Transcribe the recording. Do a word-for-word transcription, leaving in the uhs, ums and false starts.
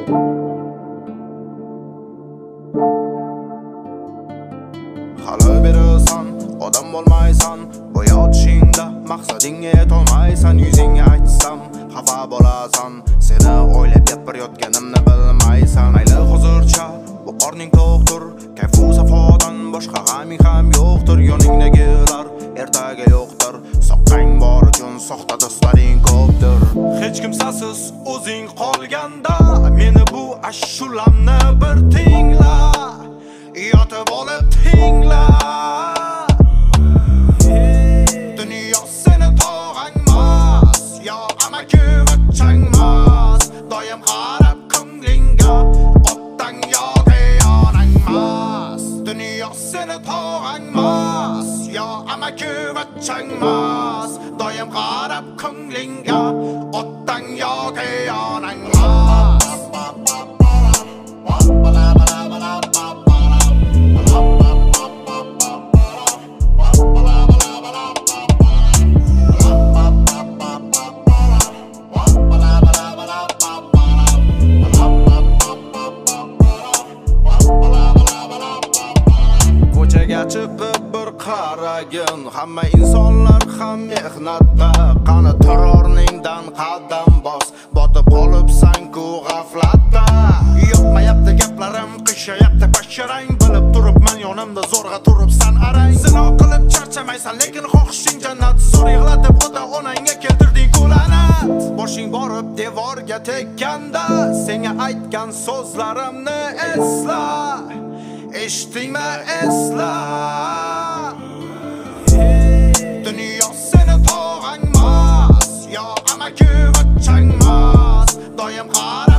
Hali berasan, odam bo'lmaysan, bu yotishingda maqsadingga yetolmaysan. Yuzingga aytsam xafa bo'lasan, seni o'ylab gapirayotganimni bilmaysan. Mayli hozircha bu qorning to'qdir, kayfu safodan boshqa g'aming ham yo'qdir. Yoningdagilar ertaga yo'qdir, soqqang bor uchun soxta do'stlaring ko'pdir. Hech kimsasiz o'zing qolganda meni bu ashulamni bir tingla, yotib olib tingla. Dunyo seni tog'angmas, yo amaki vachangmas. Doim qarab ko'nglingga, otdan yoki yonangmas. Dunyo seni tog'angmas, yo amaki vachangmas. Doim qarab ko'nglingga, otdan yoki yonangmas. Ko'chaga chiqib bir qaragin, hamma insonlar ham mehnatda. Qani terrorningdan qadam bos, botib qolibsan-ku g'aflatda. Yoqmayapti gaplarim, qishayapti basharang. Bilib turibman yonimda zo'rg'a turibsan arang. Zino qilib charchamaysan, lekin xohishing jannat. Zo'r yig'latib ota onangga keltirding kul'anat. Boshing borib devorga tekkanda, senga aytgan so'zlarimni esla. Eshitdingmi, esla. Dunyo seni tog'angmas, yo amaki vachangmas. Doim qarab